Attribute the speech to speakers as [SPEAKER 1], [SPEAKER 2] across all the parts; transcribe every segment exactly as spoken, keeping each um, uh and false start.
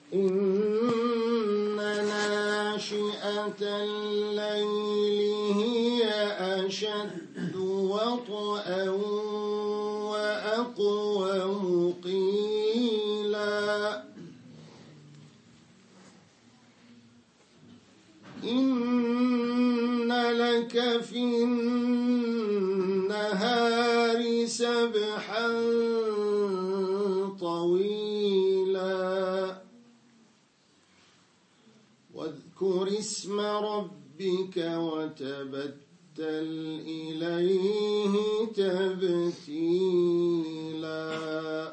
[SPEAKER 1] إن ناشئة الليل هي أشد وطئا وأقوم قيلا إن لك في النهار سبحا طويلا واذكر اسم ربك وتبتل إليه تبتيلا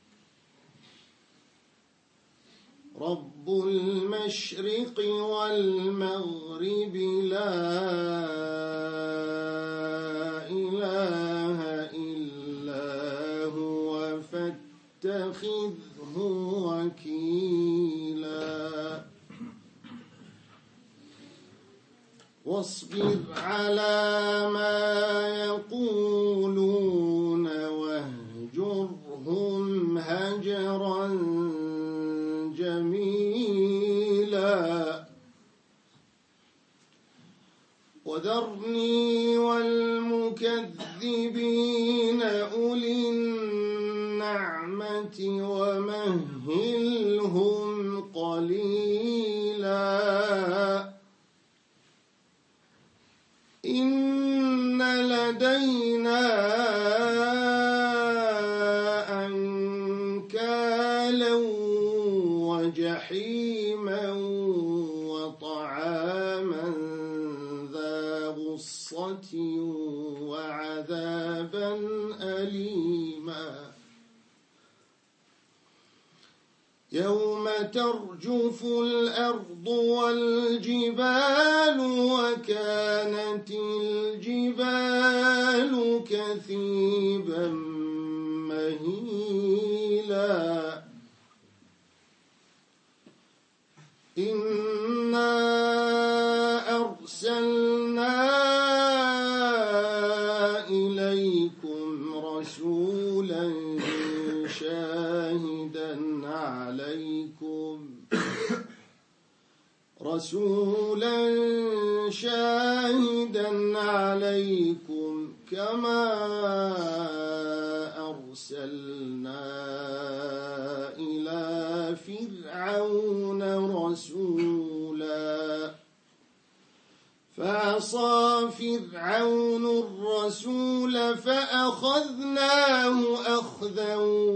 [SPEAKER 1] رب المشرق والمغرب لا إله إلا هو فاتخذه وكيلا واصبر على ما يقولون واهجرهم هجرا جميلا وذرني والمكذبين أولي النعمة ومهلهم قليلا إن لدينا أنكالا وجحيما وطعاما ذا غصة وعذابا أليما يوم ترجف الأرض والجبال وكانت الجبال كثيبا مهيلا إنا أرسلنا إليكم رسولا شاهدا عليكم رسولا شاهدا عليكم كما أرسلنا إلى فرعون رسولا فعصى فرعون الرسول فأخذناه أخذا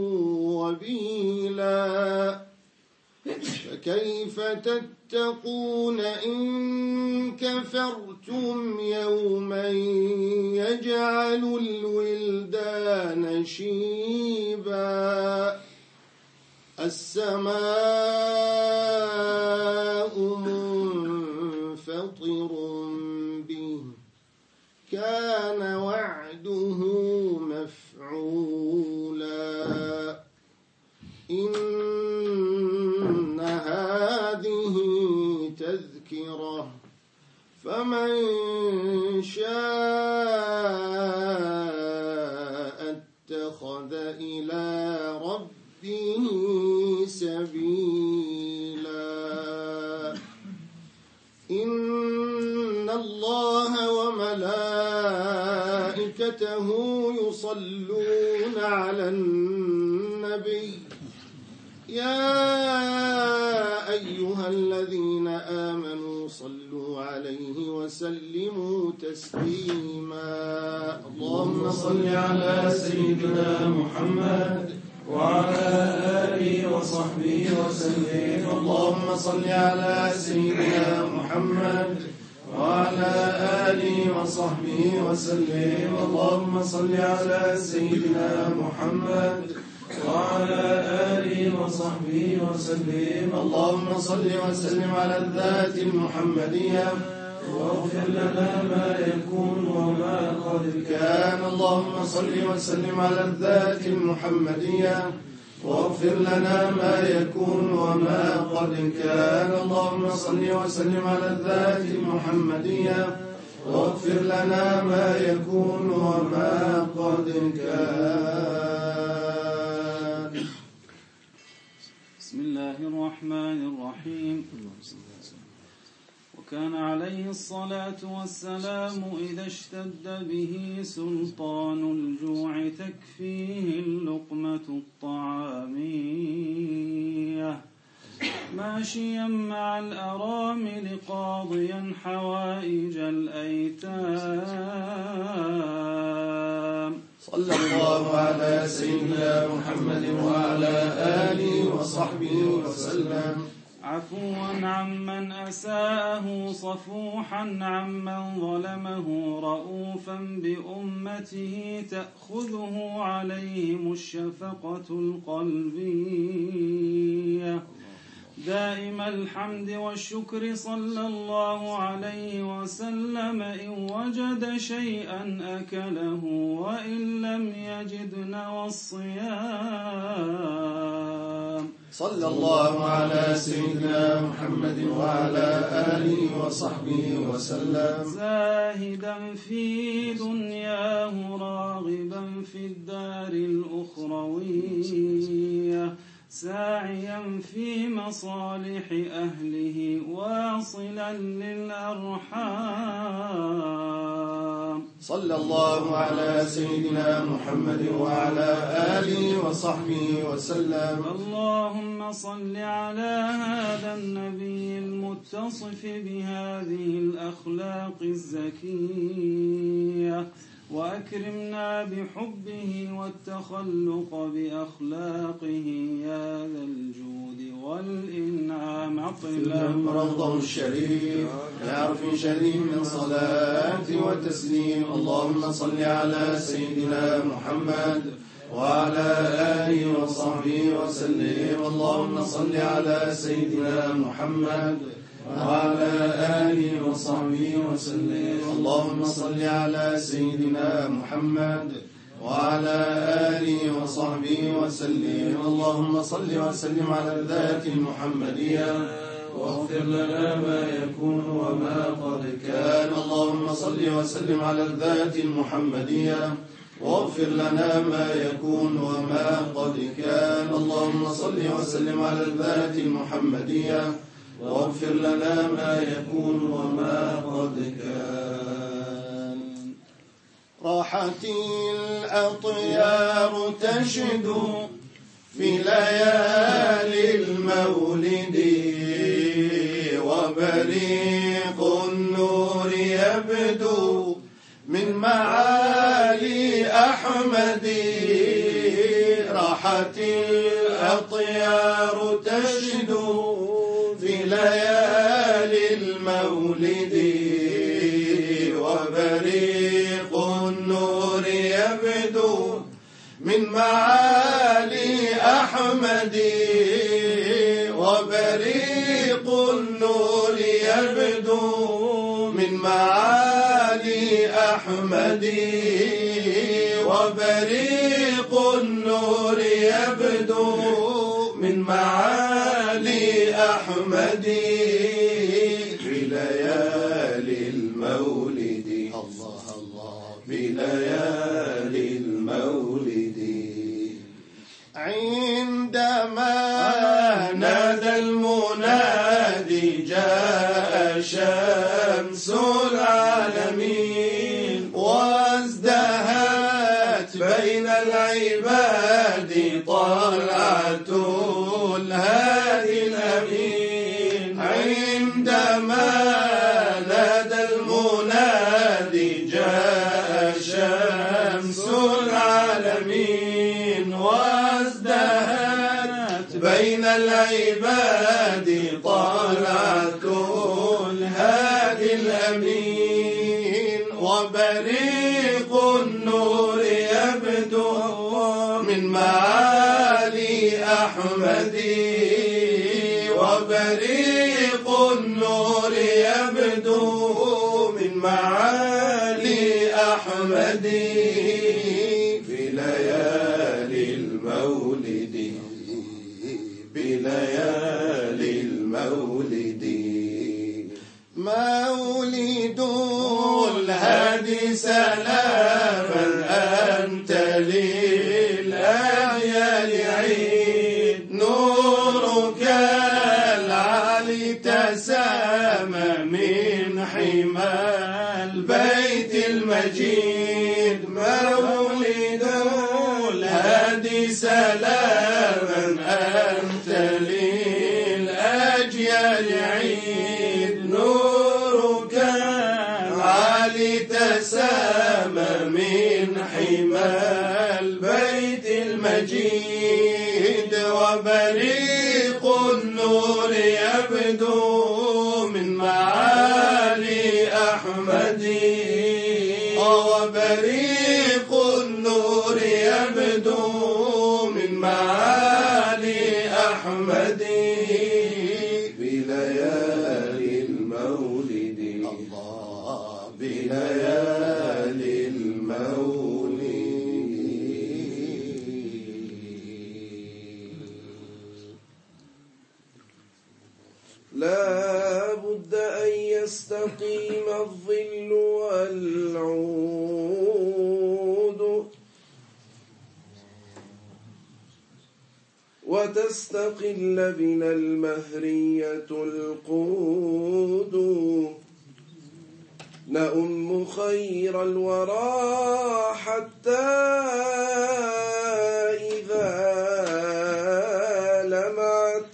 [SPEAKER 1] وبيلا فكيف تتقون إن كفرتم يوما يجعل الولدان شيبا السماء منفطر به كان وعده مفعولا إن هذه تذكرة فمن شاء اتخذ إلى ربه سبيلا إن الله وملائكته يصلون على النبي يا أيها الذين آمنوا صلوا عليه وسلموا تسليما اللهم صل على سيدنا محمد وعلى آله وصحبه وسلم اللهم صل على سيدنا محمد وعلى آله وصحبه وسلم اللهم صل على سيدنا محمد وعلى آله وصحبه وسلم اللهم صل وسلم على الذات المحمدية واغفر لنا ما يكون وما قد كان اللهم صل وسلم على الذات المحمدية واغفر لنا ما يكون وما قد كان اللهم صل وسلم على الذات المحمدية واغفر لنا ما يكون وما قد كان. بسم الله الرحمن
[SPEAKER 2] الرحمن الرحيم. وكان عليه الصلاة والسلام إذا اشتد به سلطان الجوع تكفيه اللقمة الطعامية ماشيا مع الأرامل قاضيا حوائج الأيتام.
[SPEAKER 1] صلى الله على سيدنا محمد وعلى آله وصحبه وسلم.
[SPEAKER 2] عفوا عمن أساءه صفوحا عمن ظلمه رؤوفا بأمته تأخذه عليهم الشفقة القلبية دائم الحمد والشكر صلى الله عليه وسلم إن وجد شيئا أكله وإن لم يجد نوى الصيام.
[SPEAKER 1] صلى الله على سيدنا محمد وعلى آله وصحبه وسلم.
[SPEAKER 2] زاهدا في دنياه راغبا في الدار الأخروية ساعيا في مصالح أهله واصلا للأرحام.
[SPEAKER 1] صلى الله على سيدنا محمد وعلى آله وصحبه وسلم.
[SPEAKER 2] اللهم صل على هذا النبي المتصف بهذه الأخلاق الزكية وأكرمنا بحبه والتخلق بأخلاقه يا ذا الجود والإنعام.
[SPEAKER 1] أطلهم روضه الشريف بحرف شريف من صلاة وتسليم. اللهم صل على سيدنا محمد وعلى آله وصحبه وسلم. اللهم صل على سيدنا محمد وعلى آله وصحبه وسلم. اللهم صل على سيدنا محمد وعلى آله وصحبه وسلم. اللهم صل وسلم على الذات المحمدية واغفر لنا ما يكون وما قد كان. اللهم صل وسلم على الذات المحمدية واغفر لنا ما يكون وما قد كان. اللهم صل وسلم على الذات المحمدية واغفر لنا ما يكون وما قد كان. راحت الأطيار تشد في ليالي المولد وبريق النور يبدو من معالي أحمد. راحت الأطيار تشد في ليالي المولد وبريق النور يبدو من معالي أحمد. وبريق النور يبدو من معالي أحمد. وبريق النور يبدو من معالي أحمد في ليالي المولد. الله الله بليالي المولد. عندما نادى المنادي جاء شمس العالمين وازدهت بين العباد طلعة الهادي الأمين. عندما نادى المنادي جاء شمس العالمين وازدهت بين العباد طلعة الهادي الأمين. وبريق النور يبدو من معالي أحمد. وبريق النور يبدو من معالي أحمد في ليالي المولد. بليالي المولد. مولد الهادي سلاما أنت للأجيال عيد. نورك سلاما أنت للأجيال عيد نورك العالي تسامى من حمى البيت المجيد وبريق النور يبدو من معالي أحمد وبريق النور يبدو من معالي أحمد بليالي المولد الله بليالي المولد
[SPEAKER 3] لا بد أن يستقيم الظل والعود وتستقل بنا المهرية القود نؤم خير الورى حتى إذا لمعت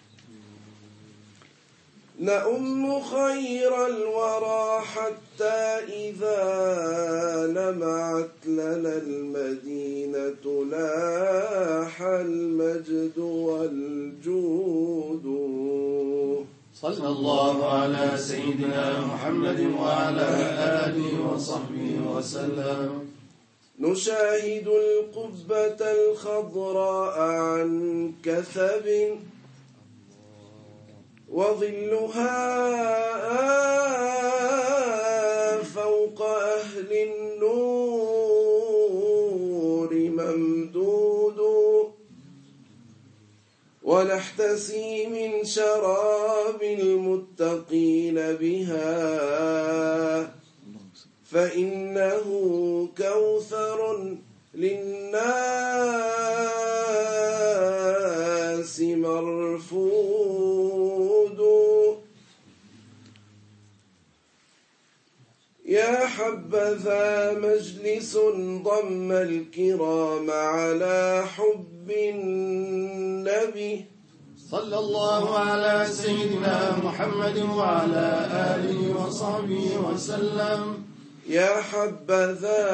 [SPEAKER 3] نؤم خير الورى حتى إذا لمعت لنا المدينة لاح المجد والجود
[SPEAKER 1] صلى الله على سيدنا محمد وعلى آله وصحبه وسلم
[SPEAKER 3] نشاهد القبة الخضراء عن كثب وظلها فوق أهل النور ممدود ونحتسي من شراب المتقين بها فإنه كوثر للناس مرفود يا حبذا مجلس ضم الكرام على حب النبي
[SPEAKER 1] صلى الله على سيدنا محمد وعلى آله وصحبه وسلم
[SPEAKER 3] يا حبذا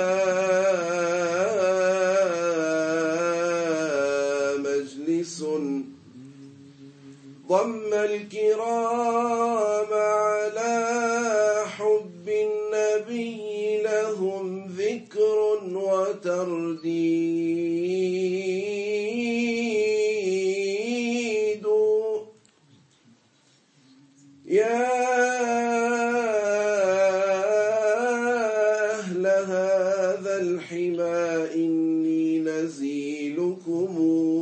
[SPEAKER 3] مجلس ضم الكرام على حب النبي لهم ذكر وترديد يا أهل هذا الحمى إني نزيلكم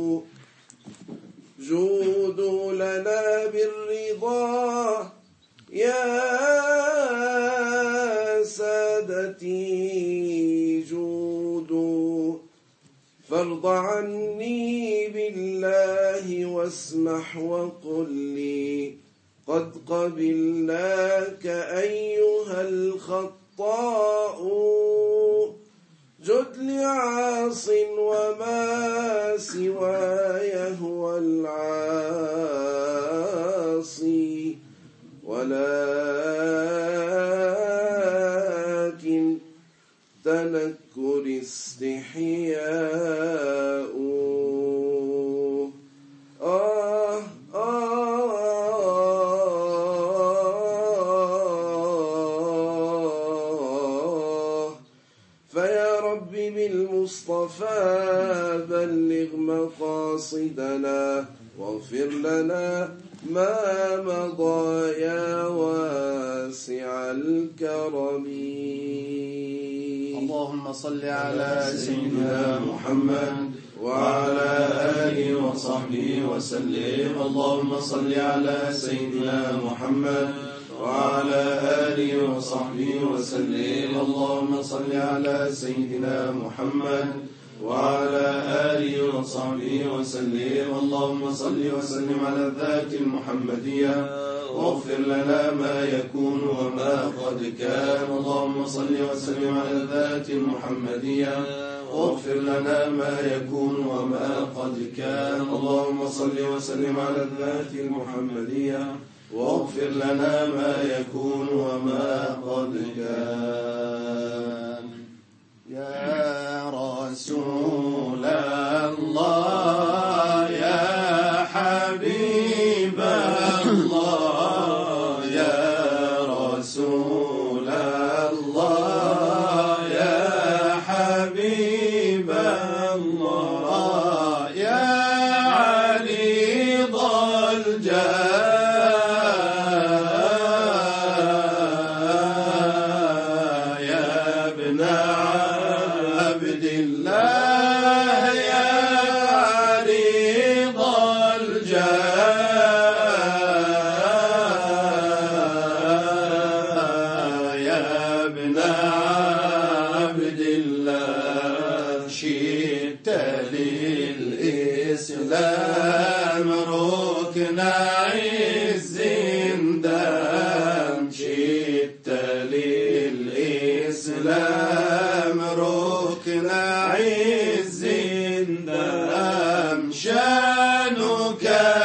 [SPEAKER 3] جودوا لنا بالرضا يا سادتي جودوا فارض عني بالله واسمح وقل لي قد قبلناك أيها الخطاء جد لعاص وما سواي هو العاصي ولكن تنكر استحياء آه آه فيا رب بالمصطفى بلغ مقاصدنا واغفر لنا ما مضى يا واسع الكرم
[SPEAKER 1] اللهم صل على سيدنا محمد وعلى آله وصحبه وسلم اللهم صل على سيدنا محمد وعلى آله وصحبه وسلم اللهم صل على سيدنا محمد وعلى آله وصحبه وسلم اللهم صل وسلم على الذات المحمدية واغفر لنا ما يكون وما قد كان اللهم صل وسلم على الذات المحمدية واغفر لنا ما يكون وما قد كان. اللهم صل وسلم على الذات المحمدية واغفر لنا ما يكون وما قد كان. يا رسول الله يا حبيب الله يا رسول الله يا حبيب الله يا عريض الجاه يا ابن عبد الله يا عريض الجاه يا ابن عبد الله شئت للإسلام ركن عز دام شئت للإسلام ركن عز دام شانك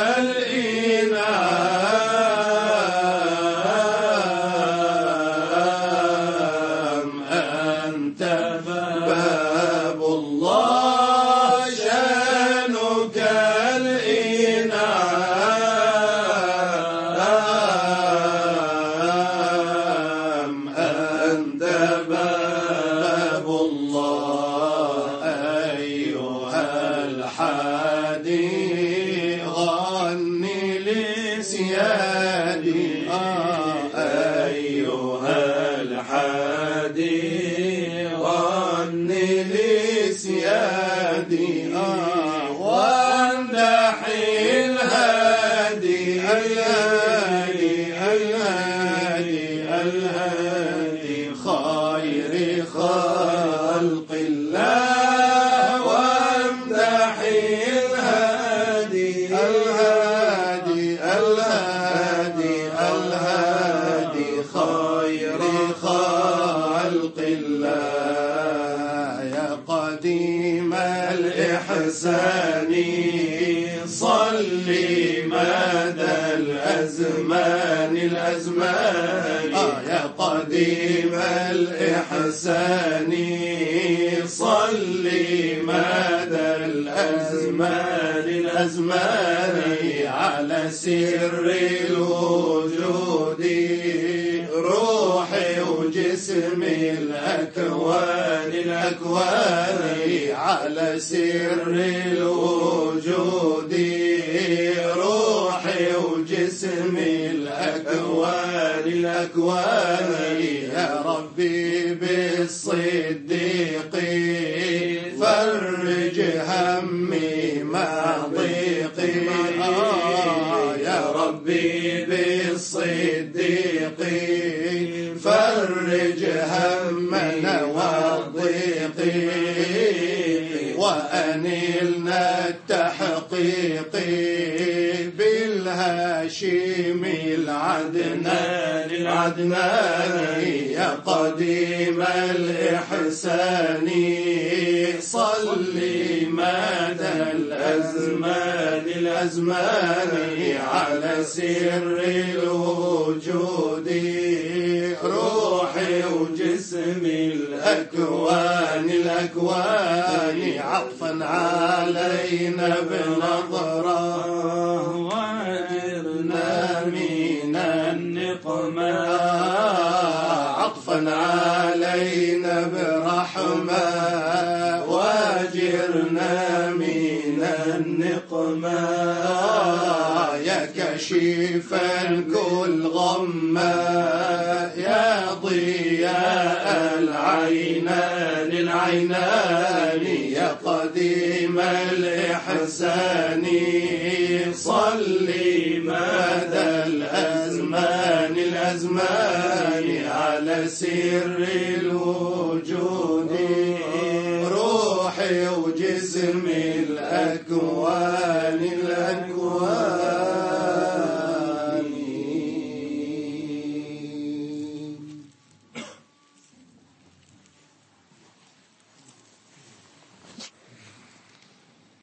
[SPEAKER 1] الإنعام أنت باب الله شانك الإنعام أنت باب الله. أيها الحادي غني لسيادي أيها الحادي غني لسيادي وامدح الهادي الهادي الهادي الهادي خير خلق الله وامدح الهادي الهادي الهادي الهادي خير خلق الله. يا قديم الإحسان صلي مدى الأزمان الأزمان يا قديم الإحسان صلي مدى الأزمان الأزمان على سر الوجود روحي وجسمي الأكوان الأكوان على سر الوجود روحي وجسمي الأكوان الأكوان. يا ربي بالصديق فرج همي مع ضيقي يا ربي بالصديق فرج همنا والضيق وأنلنا التحقيق بالهاشمي العدنان العدناني يا قديم الإحسان صلي مدى الأزمان الأزمان على سر الوجود روحي وجسمي الأكوان الأكوان عطفا علينا بنظرة واجرنا من النقمة عطفا علينا برحمة واجرنا من النقمة يا كشفا كل غمة يا ضياء العينان العينان يا قديم الإحسان صلي مدى الأزمان الأزمان على سر